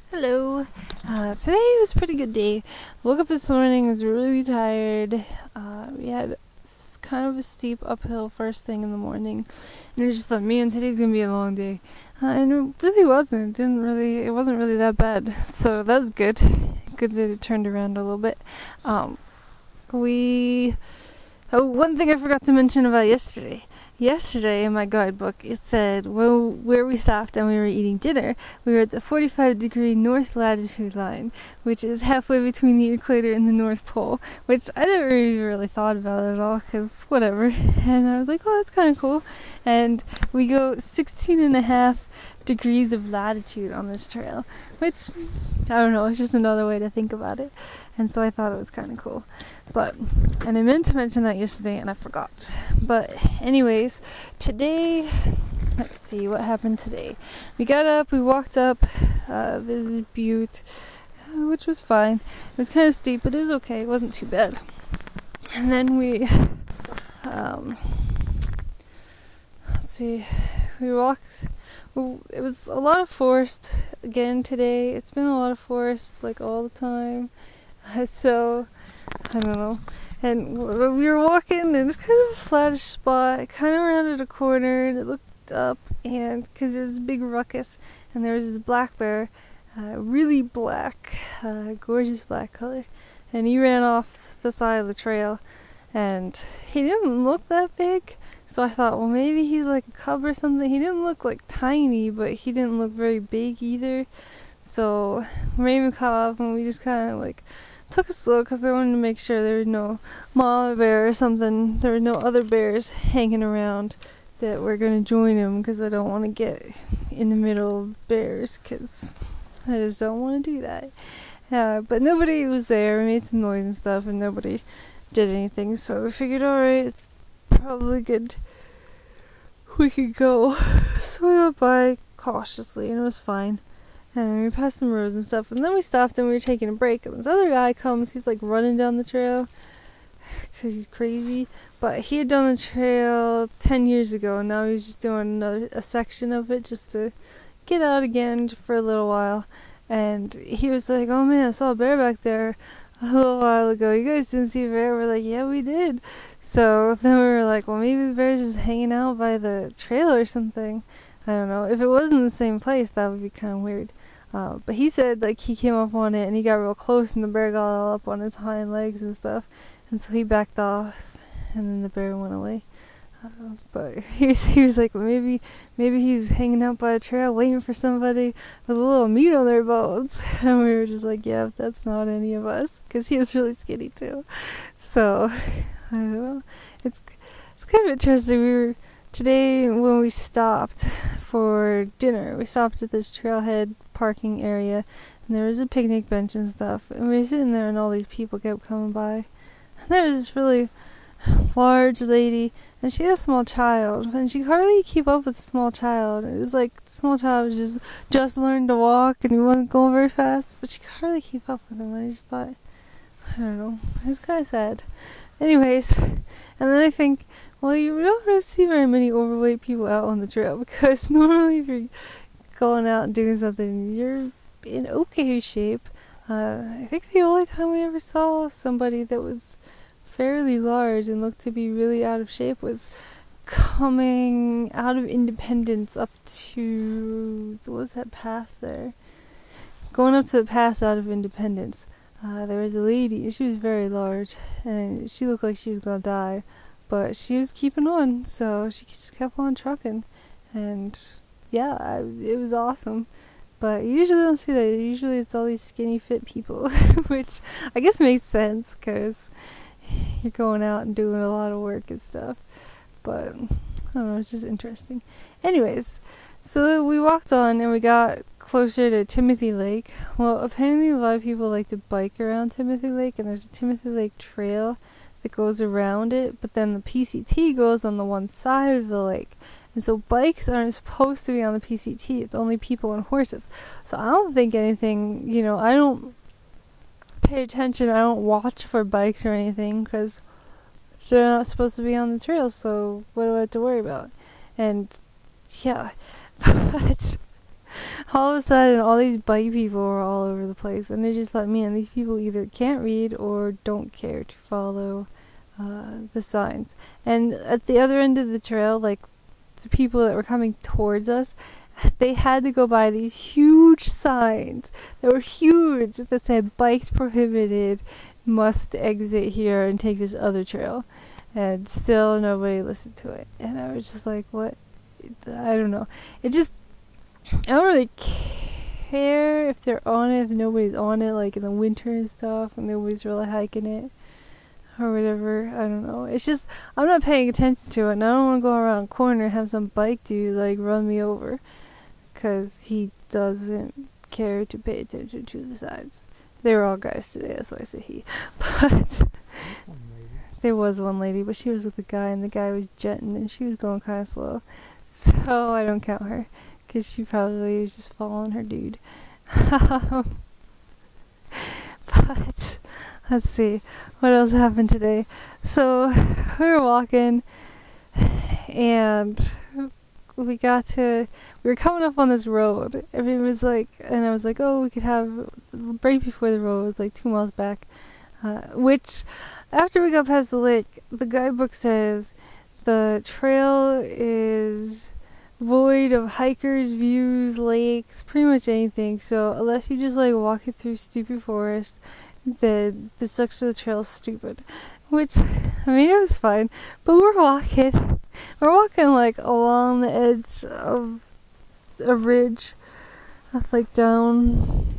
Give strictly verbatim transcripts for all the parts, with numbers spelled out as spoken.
Hello. Uh, today was a pretty good day. Woke up this morning, was really tired. Uh, we had s- kind of a steep uphill first thing in the morning, and I just thought, man, today's gonna be a long day. Uh, and it really wasn't. It didn't really. It wasn't really that bad. So that was good. Good that it turned around a little bit. Um, we. Oh, one thing I forgot to mention about yesterday. Yesterday in my guidebook it said well, where we stopped and we were eating dinner, we were at the forty-five degree north latitude line, which is halfway between the equator and the North Pole, which I never even really thought about at all because whatever. And I was like, oh, that's kind of cool. And we go sixteen and a half degrees of latitude on this trail, which, I don't know, it's just another way to think about it. And so I thought it was kind of cool. But, and I meant to mention that yesterday and I forgot. But anyways, today, let's see what happened today. We got up, we walked up uh, this butte, uh, which was fine. It was kind of steep, but it was okay. It wasn't too bad. And then we, um, let's see, we walked. Well, it was a lot of forest again today. It's been a lot of forest, like all the time. Uh, so, I don't know. And w- we were walking, and it was kind of a flattish spot. It kind of rounded a corner, and it looked up, and because there was a big ruckus, and there was this black bear, uh, really black, uh, gorgeous black color, and he ran off the side of the trail, and he didn't look that big. So I thought, well, maybe he's like a cub or something. He didn't look like tiny, but he didn't look very big either. So Raymond caught up, and we just kind of like took it slow because I wanted to make sure there was no mama bear or something. There were no other bears hanging around that were going to join him because I don't want to get in the middle of bears because I just don't want to do that. Uh, but nobody was there. We made some noise and stuff, and nobody did anything. So we figured, alright, it's probably good we could go. So we went by cautiously and it was fine, and we passed some roads and stuff, and then we stopped and we were taking a break, and this other guy comes. He's like running down the trail because he's crazy, but he had done the trail ten years ago, and now he's just doing another a section of it just to get out again for a little while. And he was like, oh man, I saw a bear back there a little while ago. You guys didn't see a bear? We're like, yeah, we did. So then we were like, well, maybe the bear's just hanging out by the trail or something. I don't know. If it was in the same place, that would be kind of weird. Uh, but he said, like, he came up on it and he got real close, and the bear got all up on its hind legs and stuff. And so he backed off, and then the bear went away. Uh, but he was, he was like, well, maybe maybe he's hanging out by a trail waiting for somebody with a little meat on their bones. And we were just like, yeah, that's not any of us, because he was really skinny too. So I don't know. It's it's kind of interesting. We were today when we stopped for dinner. We stopped at this trailhead parking area, and there was a picnic bench and stuff. And we were sitting there, and all these people kept coming by. And there was this really large lady, and she had a small child, and she could hardly keep up with the small child. It was like the small child was just just learned to walk, and he wasn't going very fast, but she could hardly keep up with him. And I just thought, I don't know, it was kind of sad. Anyways, and then I think, well, you don't really see very many overweight people out on the trail, because normally if you're going out and doing something, you're in okay shape. Uh, I think the only time we ever saw somebody that was fairly large and looked to be really out of shape was coming out of Independence up to, what was that pass there? Going up to the pass out of Independence. Uh, there was a lady, she was very large, and she looked like she was gonna die, but she was keeping on, so she just kept on trucking, and yeah, I, it was awesome. But you usually don't see that. Usually it's all these skinny fit people, which I guess makes sense, because you're going out and doing a lot of work and stuff. But I don't know, it's just interesting. Anyways, so we walked on and we got closer to Timothy Lake. Well, apparently a lot of people like to bike around Timothy Lake, and there's a Timothy Lake trail that goes around it, but then the P C T goes on the one side of the lake. And so bikes aren't supposed to be on the P C T. It's only people and horses. So I don't think anything, you know, I don't pay attention. I don't watch for bikes or anything, because they're not supposed to be on the trail, so what do I have to worry about? And yeah, but all of a sudden, all these bike people were all over the place, and they just let me in. These people either can't read or don't care to follow uh, the signs. And at the other end of the trail, like the people that were coming towards us, they had to go by these huge signs that were huge that said "bikes prohibited, must exit here and take this other trail." And still nobody listened to it. And I was just like, what? I don't know. It just, I don't really care if they're on it, if nobody's on it, like in the winter and stuff, and nobody's really hiking it, or whatever. I don't know. It's just, I'm not paying attention to it, and I don't want to go around a corner and have some bike dude, like, run me over, because he doesn't care to pay attention to the signs. They were all guys today, that's why I say he. But there was one lady, but she was with a guy, and the guy was jetting, and she was going kind of slow. So I don't count her, because she probably was just following her dude. But let's see, what else happened today? So we were walking, and we got to, we were coming up on this road. Everyone was like, and I was like, oh, we could have, right before the road, like two miles back, uh, which, after we got past the lake, the guidebook says the trail is void of hikers, views, lakes, pretty much anything. So unless you just like walking through stupid forest, the the section of the trail is stupid. Which, I mean, it was fine. But we're walking, we're walking like along the edge of a ridge, like down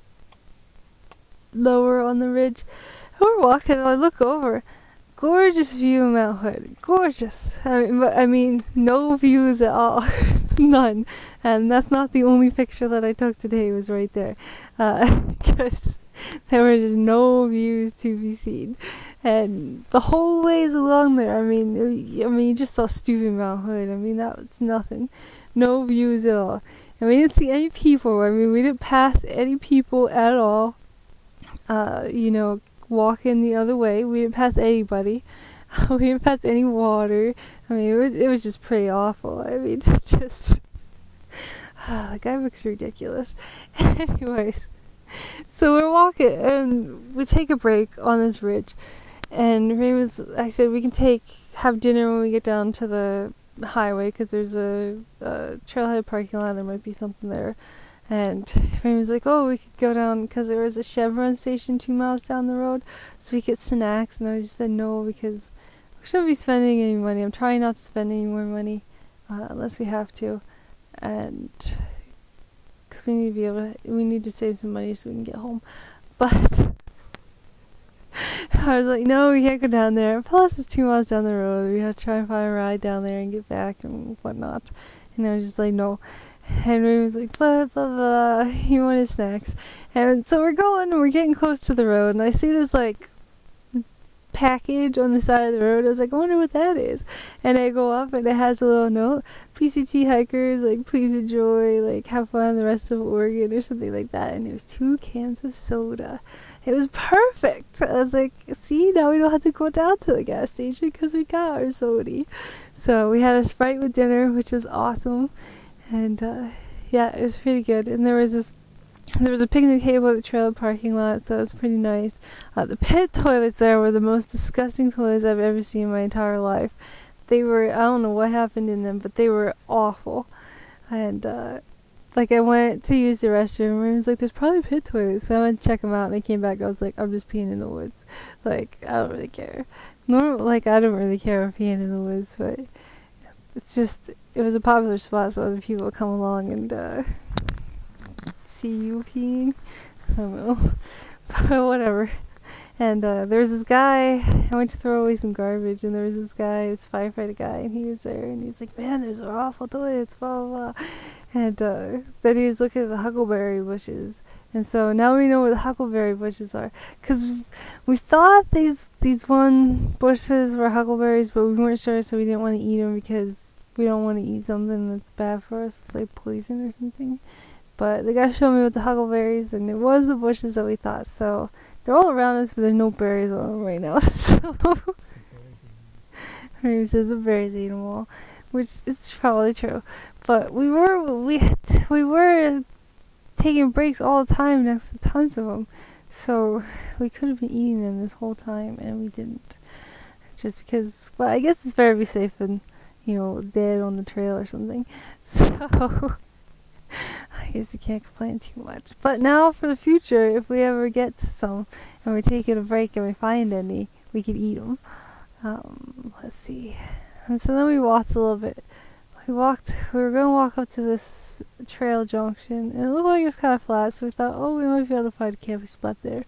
lower on the ridge. We're walking, and I look over. Gorgeous view of Mount Hood. Gorgeous. I mean, but, I mean, no views at all. None. And that's not the only picture that I took today. It was right there. Because uh, there were just no views to be seen. And the whole ways along there, I mean, I mean, you just saw stupid Mount Hood. I mean, that was nothing. No views at all. And we didn't see any people. I mean, we didn't pass any people at all. Uh, you know, walking the other way. We didn't pass anybody. We didn't pass any water. I mean, it was it was just pretty awful. I mean, just uh, the guidebook's ridiculous. Anyways, so we're walking, and we take a break on this ridge. And Ray was, I said, we can take have dinner when we get down to the highway, because there's a, a trailhead parking lot. There might be something there. And Ray was like, oh, we could go down, because there was a Chevron station two miles down the road, so we could get snacks. And I just said no, because we shouldn't be spending any money. I'm trying not to spend any more money uh, unless we have to. And because we need to be able to, we need to save some money so we can get home. But I was like, no, we can't go down there. Plus, it's two miles down the road. We have to try and find a ride down there and get back and whatnot. And I was just like, no. And we was like, blah, blah, blah. He wanted snacks. And so we're going, and we're getting close to the road. And I see this, like, package on the side of the road. I was like, I wonder what that is. And I go up, and it has a little note. P C T hikers, like, please enjoy, like, have fun the rest of Oregon, or something like that. And it was two cans of soda. It was perfect. I was like, see, now we don't have to go down to the gas station because we got our soda. So we had a Sprite with dinner, which was awesome. And, uh, yeah, it was pretty good. And there was this, there was a picnic table at the trailer parking lot, so it was pretty nice. Uh, the pit toilets there were the most disgusting toilets I've ever seen in my entire life. They were, I don't know what happened in them, but they were awful. And, uh, like, I went to use the restroom, and it was like, there's probably pit toilets. So I went to check them out, and I came back, I was like, I'm just peeing in the woods. Like, I don't really care. Normal, like, I don't really care about peeing in the woods, but it's just, it was a popular spot, so other people would come along and uh, see you peeing. I don't know. But whatever. And uh, there was this guy, I went to throw away some garbage, and there was this guy, this firefighter guy, and he was there, and he was like, man, there's awful toilets, blah, blah, blah. And uh, then he was looking at the huckleberry bushes. And so now we know where the huckleberry bushes are. Because we thought these these one bushes were huckleberries, but we weren't sure, so we didn't want to eat them because we don't want to eat something that's bad for us. It's like poison or something. But the guy showed me with the huckleberries, and it was the bushes that we thought. So they're all around us, but there's no berries on them right now. So he says the berries ate them all, which is probably true. But we were we we were taking breaks all the time next to tons of them. So we could have been eating them this whole time, and we didn't. Just because, well, I guess it's better to be safe than, you know, dead on the trail or something. So I guess you can't complain too much. But now for the future, if we ever get to some and we're taking a break and we find any, we can eat them. Um, let's see. And so then we walked a little bit. We walked, we were going to walk up to this trail junction, and it looked like it was kind of flat, so we thought, oh, we might be able to find a camping spot there.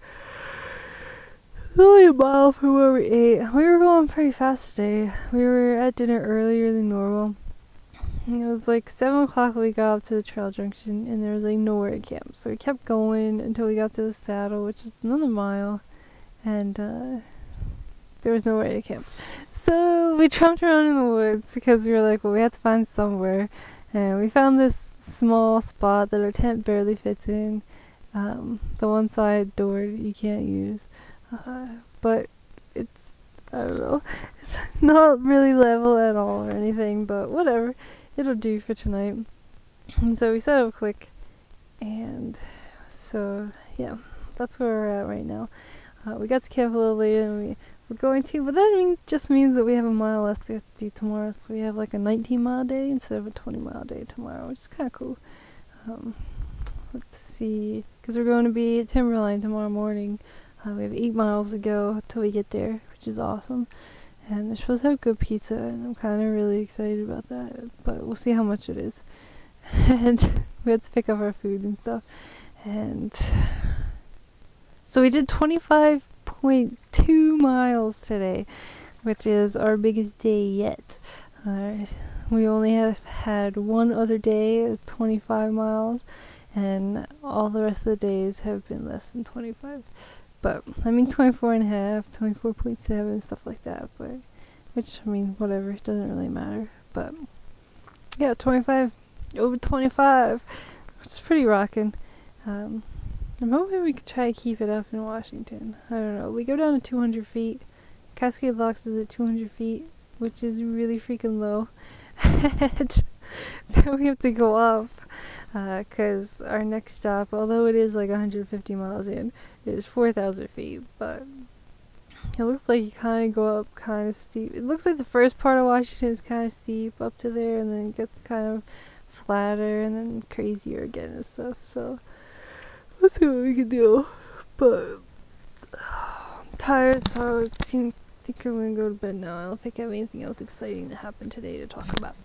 It's only a mile from where we ate. We were going pretty fast today. We were at dinner earlier than normal. And it was like seven o'clock when we got up to the trail junction, and there was like nowhere to camp. So we kept going until we got to the saddle, which is another mile, and uh, there was nowhere to camp. So we tramped around in the woods because we were like, well, we had to find somewhere. And we found this small spot that our tent barely fits in. Um, the one side door you can't use. Uh, but it's, I don't know, it's not really level at all or anything, but whatever. It'll do for tonight. And so we set up quick. And so, yeah, that's where we're at right now. Uh, we got to camp a little later than we were going to, but that mean, just means that we have a mile left we have to do tomorrow. So we have like a nineteen mile day instead of a twenty mile day tomorrow, which is kind of cool. Um, let's see, because we're going to be at Timberline tomorrow morning. Uh, we have eight miles to go till we get there, which is awesome. And they're supposed to have good pizza, and I'm kind of really excited about that. But we'll see how much it is. And we have to pick up our food and stuff. And so we did twenty-five point two miles today, which is our biggest day yet. Uh, we only have had one other day of twenty-five miles, and all the rest of the days have been less than twenty-five. But, I mean, twenty-four and a half, twenty-four point seven, stuff like that. But, which, I mean, whatever, it doesn't really matter. But, yeah, twenty-five, over twenty-five, which is pretty rocking. Um, I'm hoping we could try to keep it up in Washington. I don't know. We go down to two hundred feet. Cascade Locks is at two hundred feet, which is really freaking low. And then we have to go up. Because uh, our next stop, although it is like one hundred fifty miles in, is four thousand feet, but it looks like you kind of go up kind of steep. It looks like the first part of Washington is kind of steep up to there, and then it gets kind of flatter, and then crazier again and stuff, so let's see what we can do. But uh, I'm tired, so I think, think I'm going to go to bed now. I don't think I have anything else exciting to happen today to talk about.